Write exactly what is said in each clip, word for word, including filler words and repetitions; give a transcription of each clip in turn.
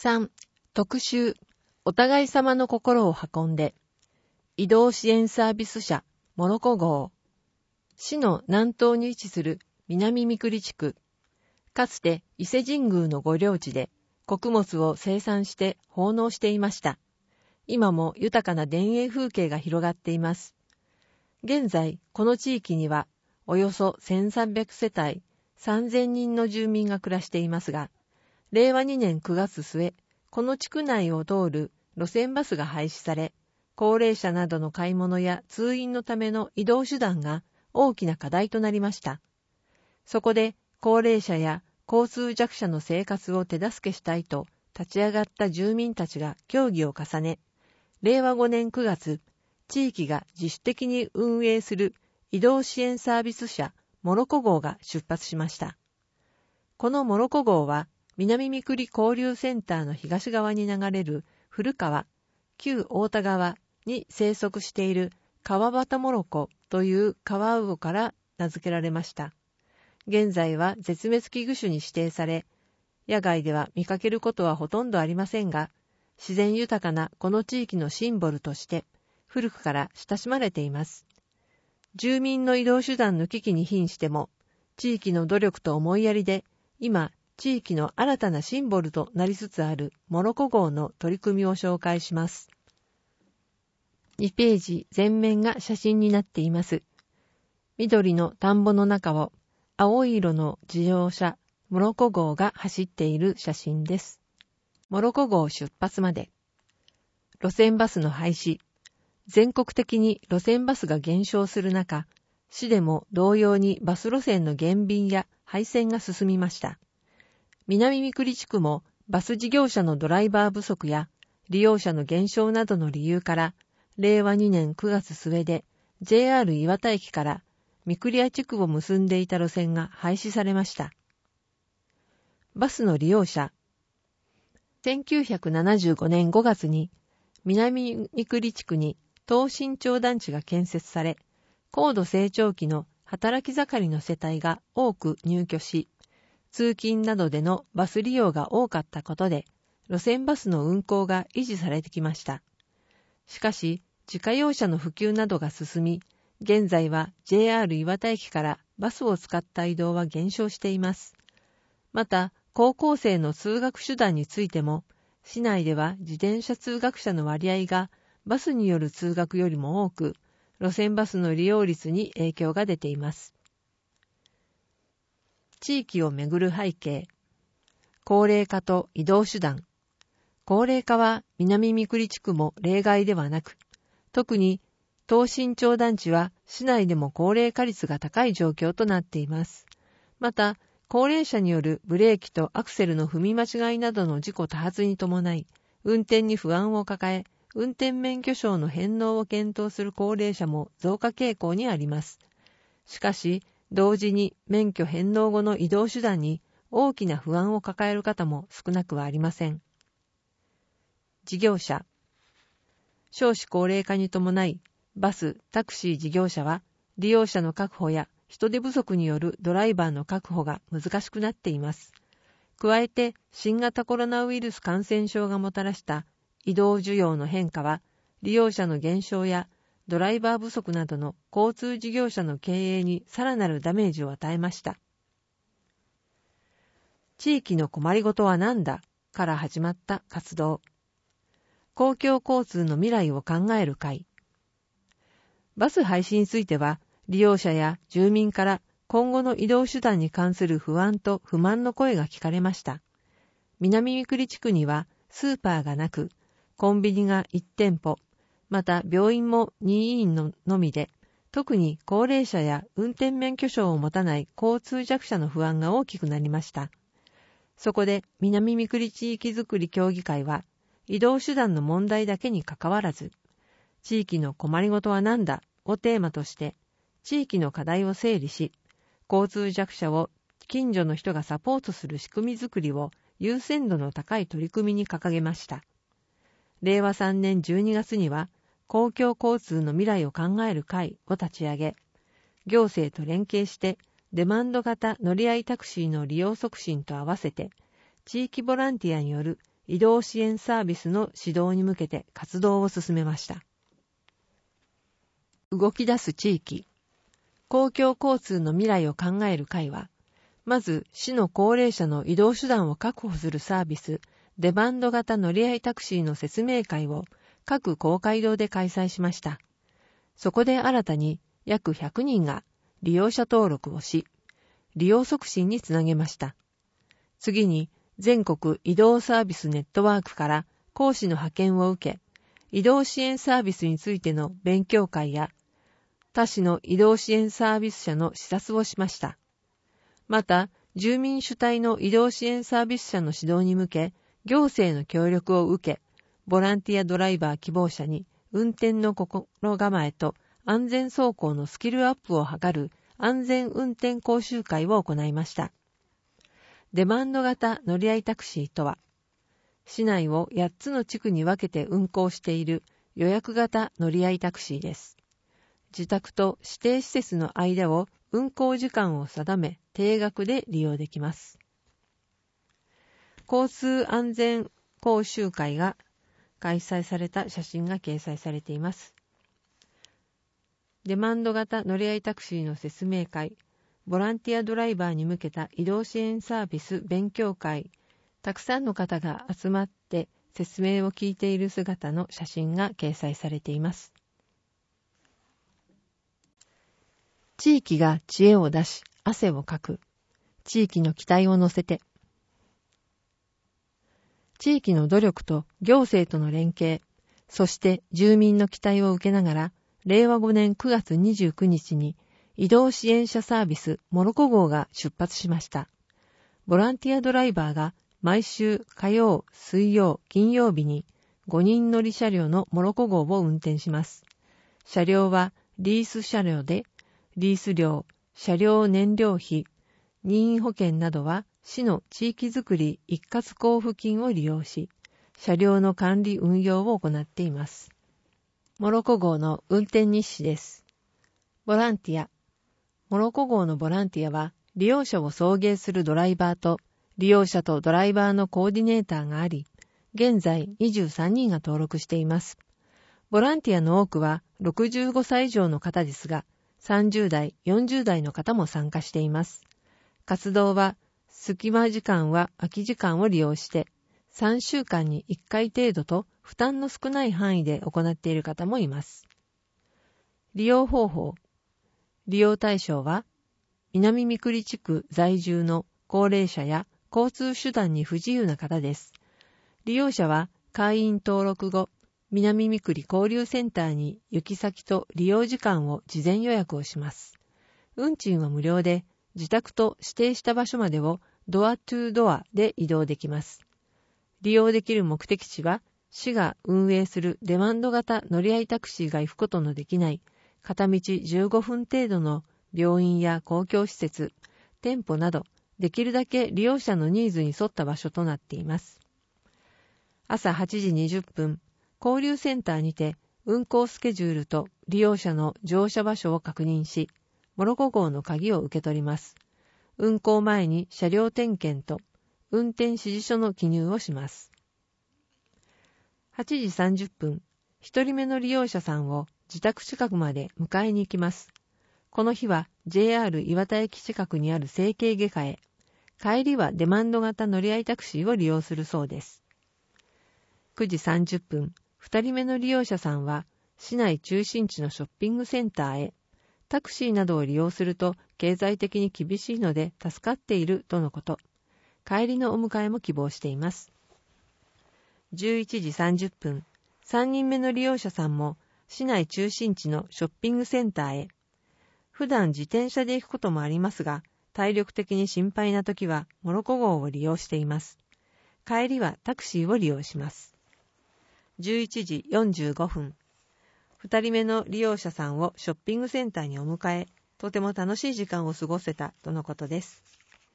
さん、特集、お互い様の心を運んで、移動支援サービス車、モロコ号。市の南東に位置する南三栗地区。かつて伊勢神宮の御領地で、穀物を生産して奉納していました。今も豊かな田園風景が広がっています。現在、この地域には、およそせんさんびゃくせたい、さんぜんにんの住民が暮らしていますが、れいわにねんくがつすえ、この地区内を通る路線バスが廃止され、高齢者などの買い物や通院のための移動手段が大きな課題となりました。そこで、高齢者や交通弱者の生活を手助けしたいと立ち上がった住民たちが協議を重ね、れいわごねんくがつ、地域が自主的に運営する移動支援サービス車モロコ号が出発しました。このモロコ号は、南三栗交流センターの東側に流れる古川、旧太田川に生息している川端モロコという川魚から名付けられました。現在は絶滅危惧種に指定され、野外では見かけることはほとんどありませんが、自然豊かなこの地域のシンボルとして古くから親しまれています。住民の移動手段の危機に瀕しても、地域の努力と思いやりで、今、地域の新たなシンボルとなりつつあるモロコ号の取り組みを紹介します。にページ全面が写真になっています。緑の田んぼの中を青い色の自動車モロコ号が走っている写真です。モロコ号出発まで。路線バスの廃止。全国的に路線バスが減少する中、市でも同様にバス路線の減便や廃線が進みました。南三栗地区もバス事業者のドライバー不足や利用者の減少などの理由から、れいわにねんくがつすえで ジェイアール 岩田駅から三栗屋地区を結んでいた路線が廃止されました。バスの利用者。せんきゅうひゃくななじゅうごねんごがつに南三栗地区に東新町団地が建設され、高度成長期の働き盛りの世帯が多く入居し、通勤などでのバス利用が多かったことで、路線バスの運行が維持されてきました。しかし、自家用車の普及などが進み、現在は ジェイアール 岩田駅からバスを使った移動は減少しています。また、高校生の通学手段についても、市内では自転車通学者の割合がバスによる通学よりも多く、路線バスの利用率に影響が出ています。地域をめぐる背景。高齢化と移動手段。高齢化は南三栗地区も例外ではなく、特に東新町団地は市内でも高齢化率が高い状況となっています。また、高齢者によるブレーキとアクセルの踏み間違いなどの事故多発に伴い、運転に不安を抱え、運転免許証の返納を検討する高齢者も増加傾向にあります。しかし、同時に免許返納後の移動手段に大きな不安を抱える方も少なくはありません。事業者。少子高齢化に伴い、バス・タクシー事業者は利用者の確保や人手不足によるドライバーの確保が難しくなっています。加えて新型コロナウイルス感染症がもたらした移動需要の変化は、利用者の減少やドライバー不足などの交通事業者の経営にさらなるダメージを与えました。地域の困りごとは何だから始まった活動。公共交通の未来を考える会。バス廃止については、利用者や住民から今後の移動手段に関する不安と不満の声が聞かれました。南三栗地区にはスーパーがなく、コンビニがいちてんぽ、また病院もにいんののみで、特に高齢者や運転免許証を持たない交通弱者の不安が大きくなりました。そこで南三栗地域づくり協議会は、移動手段の問題だけにかかわらず、地域の困りごとは何だをテーマとして、地域の課題を整理し、交通弱者を近所の人がサポートする仕組みづくりを優先度の高い取り組みに掲げました。れいわさんねんじゅうにがつには、公共交通の未来を考える会を立ち上げ、行政と連携してデマンド型乗り合いタクシーの利用促進と合わせて、地域ボランティアによる移動支援サービスの指導に向けて活動を進めました。動き出す地域。公共交通の未来を考える会は、まず市の高齢者の移動手段を確保するサービス、デマンド型乗り合いタクシーの説明会を各公会堂で開催しました。そこで新たに約ひゃくにんが利用者登録をし、利用促進につなげました。次に全国移動サービスネットワークから講師の派遣を受け、移動支援サービスについての勉強会や他市の移動支援サービス者の視察をしました。また、住民主体の移動支援サービス者の指導に向け、行政の協力を受け、ボランティアドライバー希望者に運転の心構えと安全走行のスキルアップを図る安全運転講習会を行いました。デマンド型乗り合いタクシーとは、市内をやっつの地区に分けて運行している予約型乗り合いタクシーです。自宅と指定施設の間を運行時間を定め、定額で利用できます。交通安全講習会が開催された写真が掲載されています。デマンド型乗り合いタクシーの説明会、ボランティアドライバーに向けた移動支援サービス勉強会、たくさんの方が集まって説明を聞いている姿の写真が掲載されています。地域が知恵を出し、汗をかく。地域の期待を乗せて。地域の努力と行政との連携、そして住民の期待を受けながら、れいわごねんくがつにじゅうくにちに移動支援者サービスモロコ号が出発しました。ボランティアドライバーが毎週火曜、水曜、金曜日にごにん乗り車両のモロコ号を運転します。車両はリース車両で、リース料、車両燃料費、任意保険などは市の地域づくり一括交付金を利用し、車両の管理運用を行っています。モロコ号の運転日誌です。ボランティア。モロコ号のボランティアは、利用者を送迎するドライバーと、利用者とドライバーのコーディネーターがあり、現在にじゅうさんにんが登録しています。ボランティアの多くはろくじゅうごさい以上の方ですが、さんじゅうだい、よんじゅうだいの方も参加しています。活動は、隙間時間は空き時間を利用して、さんしゅうかんにいっかい程度と負担の少ない範囲で行っている方もいます。利用方法。利用対象は、南三栗地区在住の高齢者や交通手段に不自由な方です。利用者は会員登録後、南三栗交流センターに行き先と利用時間を事前予約をします。運賃は無料で、自宅と指定した場所までをドアトゥードアで移動できます。利用できる目的地は、市が運営するデマンド型乗り合いタクシーが行くことのできない、片道じゅうごふん程度の病院や公共施設、店舗など、できるだけ利用者のニーズに沿った場所となっています。朝はちじにじゅっぷん、交流センターにて運行スケジュールと利用者の乗車場所を確認し、モロコ号の鍵を受け取ります。運行前に車両点検と運転指示書の記入をします。はちじさんじゅっぷん、ひとりめの利用者さんを自宅近くまで迎えに行きます。この日は ジェイアール 岩田駅近くにある整形外科へ、帰りはデマンド型乗り合いタクシーを利用するそうです。くじさんじゅっぷん、ふたりめの利用者さんは市内中心地のショッピングセンターへ、タクシーなどを利用すると経済的に厳しいので助かっているとのこと。帰りのお迎えも希望しています。じゅういちじさんじゅっぷん、さんにんめの利用者さんも市内中心地のショッピングセンターへ。普段自転車で行くこともありますが、体力的に心配な時はモロコ号を利用しています。帰りはタクシーを利用します。じゅういちじよんじゅうごふん、ふたりめの利用者さんをショッピングセンターにお迎え、とても楽しい時間を過ごせたとのことです。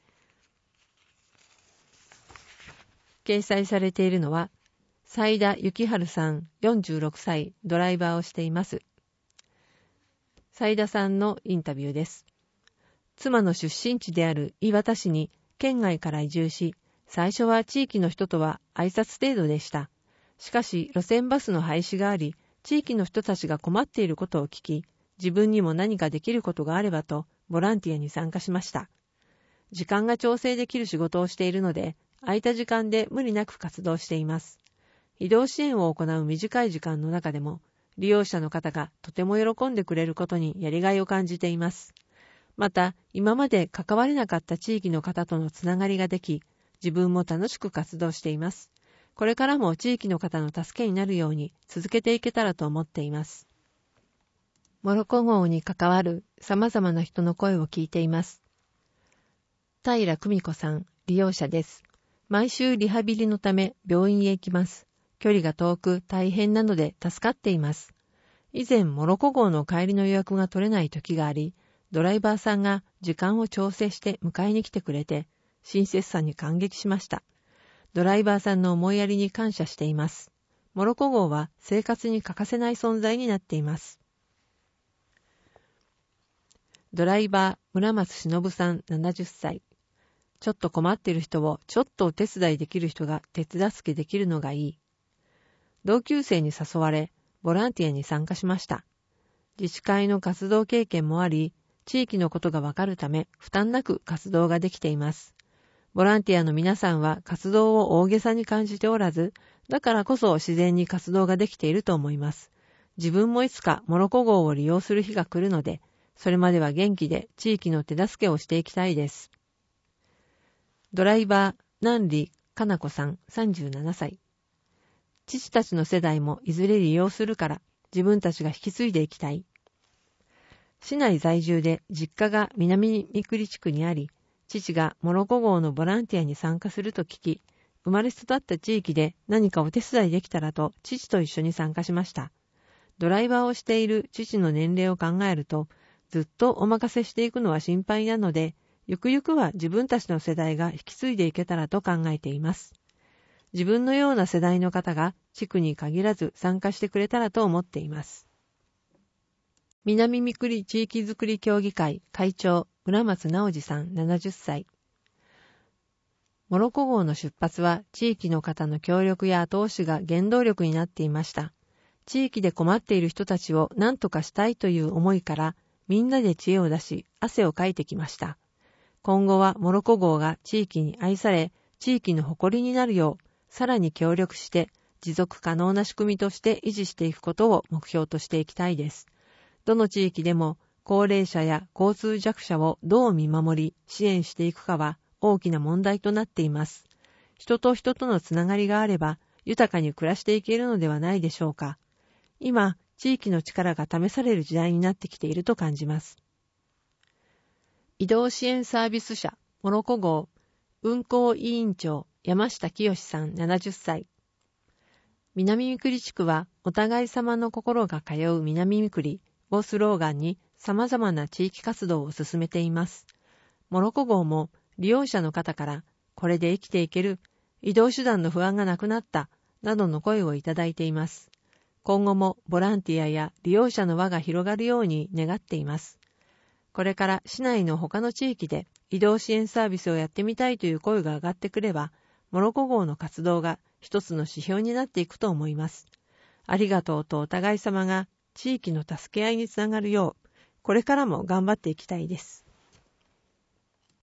掲載されているのは、斉田幸春さんよんじゅうろくさい、ドライバーをしています。斉田さんのインタビューです。妻の出身地である磐田市に県外から移住し、 最初は地域の人とは挨拶程度でした。しかし路線バスの廃止があり、地域の人たちが困っていることを聞き、自分にも何かできることがあればとボランティアに参加しました。時間が調整できる仕事をしているので、空いた時間で無理なく活動しています。移動支援を行う短い時間の中でも、利用者の方がとても喜んでくれることにやりがいを感じています。また、今まで関われなかった地域の方とのつながりができ、自分も楽しく活動しています。これからも地域の方の助けになるように続けていけたらと思っています。モロコ号に関わる様々な人の声を聞いています。平久美子さん、利用者です。毎週リハビリのため病院へ行きます。距離が遠く大変なので助かっています。以前モロコ号の帰りの予約が取れない時があり、ドライバーさんが時間を調整して迎えに来てくれて、親切さに感激しました。ドライバーさんの思いやりに感謝しています。モロコ号は生活に欠かせない存在になっています。ドライバー村松忍さんななじゅっさい。ちょっと困っている人をちょっとお手伝いできる人が手助けできるのがいい。同級生に誘われ、ボランティアに参加しました。自治会の活動経験もあり、地域のことがわかるため、負担なく活動ができています。ボランティアの皆さんは活動を大げさに感じておらず、だからこそ自然に活動ができていると思います。自分もいつかモロコ号を利用する日が来るので、それまでは元気で地域の手助けをしていきたいです。ドライバー、南里かな子さんさんじゅうななさい。父たちの世代もいずれ利用するから自分たちが引き継いでいきたい。市内在住で実家が南三栗地区にあり、父がモロコ号のボランティアに参加すると聞き、生まれ育った地域で何かお手伝いできたらと父と一緒に参加しました。ドライバーをしている父の年齢を考えると、ずっとお任せしていくのは心配なので、ゆくゆくは自分たちの世代が引き継いでいけたらと考えています。自分のような世代の方が地区に限らず参加してくれたらと思っています。南三栗地域づくり協議会会長村松直司さんななじゅっさい。モロコ号の出発は地域の方の協力や後押しが原動力になっていました。地域で困っている人たちを何とかしたいという思いからみんなで知恵を出し汗をかいてきました。今後はモロコ号が地域に愛され地域の誇りになるようさらに協力して持続可能な仕組みとして維持していくことを目標としていきたいです。どの地域でも高齢者や交通弱者をどう見守り支援していくかは大きな問題となっています。人と人とのつながりがあれば豊かに暮らしていけるのではないでしょうか。今、地域の力が試される時代になってきていると感じます。移動支援サービス社モロコ号運行委員長山下清さんななじゅっさい。南三栗地区はお互い様の心が通う南三栗をスローガンに様々な地域活動を進めています。モロコ号も利用者の方からこれで生きていける、移動手段の不安がなくなったなどの声をいただいています。今後もボランティアや利用者の輪が広がるように願っています。これから市内の他の地域で移動支援サービスをやってみたいという声が上がってくれば、モロコ号の活動が一つの指標になっていくと思います。ありがとうとお互い様が地域の助け合いにつながるよう、これからも頑張っていきたいです。